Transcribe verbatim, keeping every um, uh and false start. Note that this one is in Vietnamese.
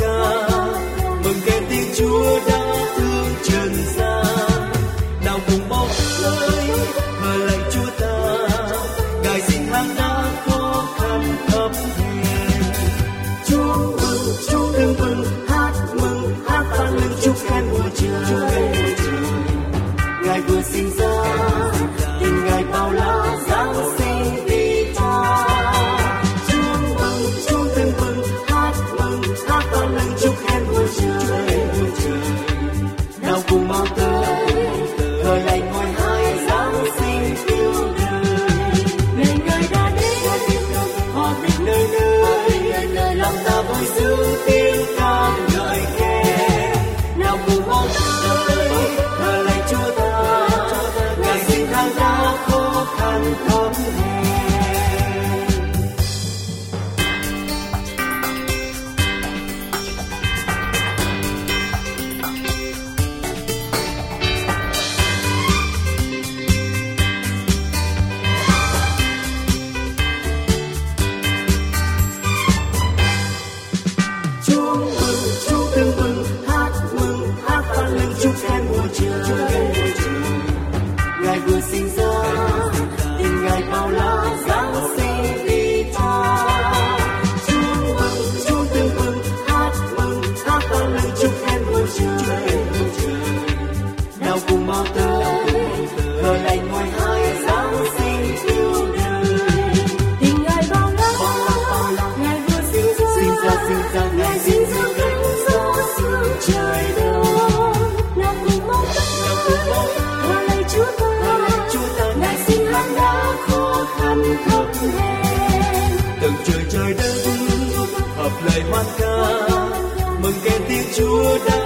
ca, mừng khen tiếng Chúa đã thương trần gian. Nào cùng bao ơi, thờ lạy Chúa ta, Ngài xin hàng đã khó khăn thấp hèn. Chúa mừng, Chúa tương mừng, hát mừng, hát vang lên chúc khen mùa trời. Ngài vừa sinh ra, tình Ngài bao la giáng sinh vì ta. Chúa mừng, Chúa tương mừng, hát mừng, hát vang lên chúc khen mùa trời. Nào cùng mau tới, thờ lạy ngôi hai giáng sinh yêu đời. Ngày Ngài đã đến, hòa bình nơi nơi, lòng ta vui sướng tiếng ca ngợi khen. Nào cùng mau tới, thờ lạy Chúa ta, Ngài xin tháng đã khó khăn thấp hèn. Chúa mừng, Chúa tương mừng, hát mừng, hát vang lên chúc khen mùa trời. Ngài vừa sinh ra, tình Ngài bao la giáng sinh vì ta. Chúa mừng, Chúa tương mừng, hát mừng, hát vang lên chúc khen mùa trời. Nào cùng mau tới, thờ lạy ngôi hai giáng sinh yêu đời. Tình Ngài bao la, Ngài vừa sinh ra, sinh ra, sinh ra, Ngài sinh ra cánh gió sương trời đông. Nào cùng mau tới, thờ lạy Chúa ta, Ngài xin hàng đã khó khăn thấp hèn. Từng trời trời đất hợp lời hoan ca, mừng khen tiếng Chúa đã